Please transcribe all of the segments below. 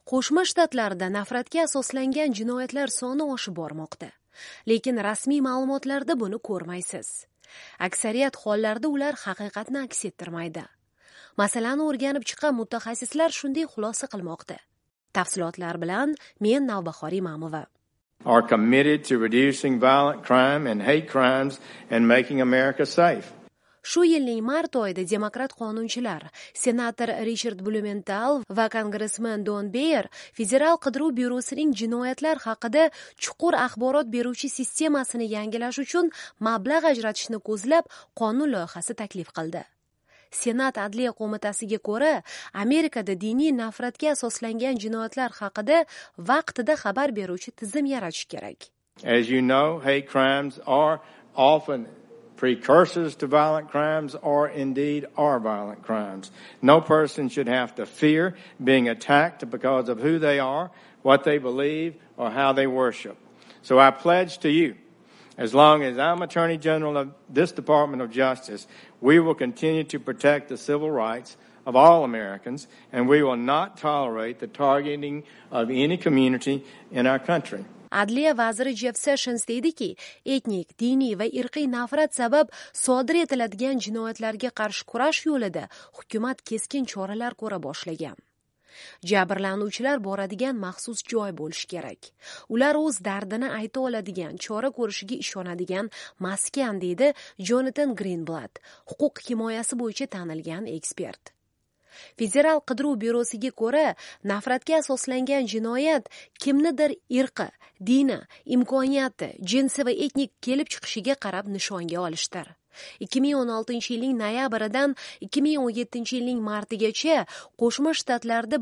Qo'shma Shtatlarda nafratga asoslangan jinoyatlar soni oshib bormoqda. Lekin rasmiy ma'lumotlarda buni ko'rmaysiz. Aksariyat hollarda ular haqiqatni aks ettirmaydi. Masalani o'rganib chiqqan mutaxassislar shunday xulosa qilmoqda. Tafsilotlar bilan men Navbahor Imamova. Are committed to reducing violent crime and hate crimes and making America safe. Shu yilning mart oyida demokrat qonunchilar, senator Richard Blumenthal va kongressmen Don Beyer Federal qidiruv byurosining jinoyatlar haqida chuqur axborot beruvchi sistemasini yangilash uchun mablag' ajratishni ko'zlab qonun loyihasi taklif qildi. Senat Adliya qo'mitasiga ko'ra, Amerikada diniy nafratga asoslangan jinoyatlar haqida vaqtida xabar beruvchi tizim yaratish kerak. As you know, hate crimes are often precursors to violent crimes or indeed are violent crimes. No person should have to fear being attacked because of who they are, what they believe, or how they worship. So I pledge to you, as long as I'm Attorney General of this Department of Justice, we will continue to protect the civil rights of all Americans, and we will not tolerate the targeting of any community in our country. Adliya vaziri Jeff Sessions deydiki, etnik, diniy va irqiy nafrat sabab sodir etiladigan jinoyatlarga qarshi kurash yo'lida hukumat keskin choralar ko'ra boshlagan. Jabrlanuvchilar boradigan maxsus joy bo'lishi kerak. Ular o'z dardini ayta oladigan, chora ko'rishiga ishonadigan maskan, deydi Jonathan Greenblatt, huquq himoyasi bo'yicha tanilgan ekspert. Federal qidiruv byurosiga ko'ra, nafratga asoslangan jinoyat kimnidir irqi, dini, imkoniyati, jinsi va etnik kelib chiqishiga qarab nishonga olishdir. 2016 yilning noyabridan 2017 yilning martigacha Qo'shma Shtatlarda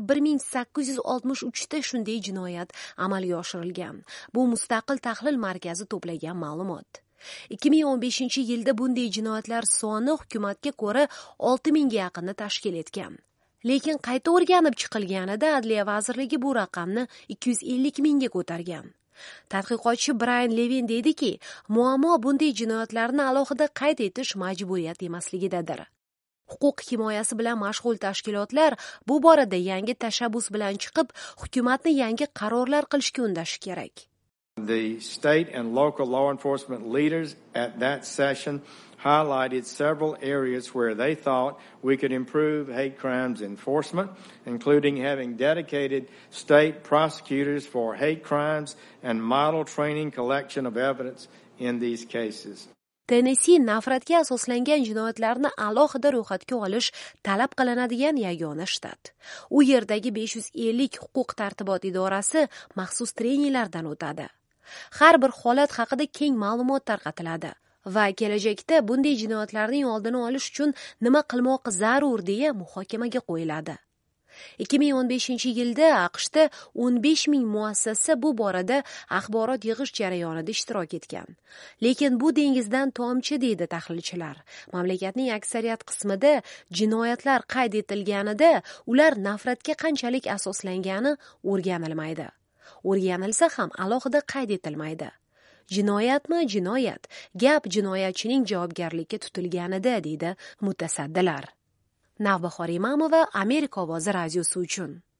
1863 ta shunday jinoyat amalga oshirilgan. Bu Mustaqil tahlil markazi to'plagan ma'lumot. 2015 yilda bunday jinoyatlar soni hukumatga ko'ra 6000 ga yaqinni tashkil etgan. Lekin qayta o'rganib chiqilganida Adliya vazirligi bu raqamni 250 mingga ko'targan. Tadqiqotchi Brian Levin deydiki, muammo bunday jinoyatlarni alohida qayd etish majburiyat emasligidadir. Huquq himoyasi bilan mashg'ul tashkilotlar bu borada yangi tashabbus bilan chiqib, hukumatni yangi qarorlar qilishga undashi kerak. The state and local law enforcement leaders at that session highlighted several areas where they thought we could improve hate crimes enforcement, including having dedicated state prosecutors for hate crimes and model training collection of evidence in these cases. Tennessee nafratga asoslangan jinoyatlarni alohida ro'yxatga olish talab qilinadigan yagona shtat. U yerdagi 550 huquq tartibot idorasi maxsus treninglardan o'tadi. Har bir holat haqida keng ma'lumot tarqatiladi va kelajakda bunday jinoyatlarning oldini olish uchun nima qilmoq zarur deya muhokamaga qo'yiladi. 2015 yilda AQShda 15 ming muassasa bu borada axborot yig'ish jarayonida ishtirok etgan. Lekin bu dengizdan tomchi, deydi tahlilchilar. Mamlakatning aksariyat qismida jinoyatlar qayd etilganida ular nafratga qanchalik asoslangani o'rganilmaydi. O'rganilsa ham alohida qayd etilmaydi. Jinoyatmi jinoyat, gap jinoyatchining javobgarlikka tutilganida, deydi mutasaddilar. Navbahor Imamova, Amerika ovozi radiosi uchun.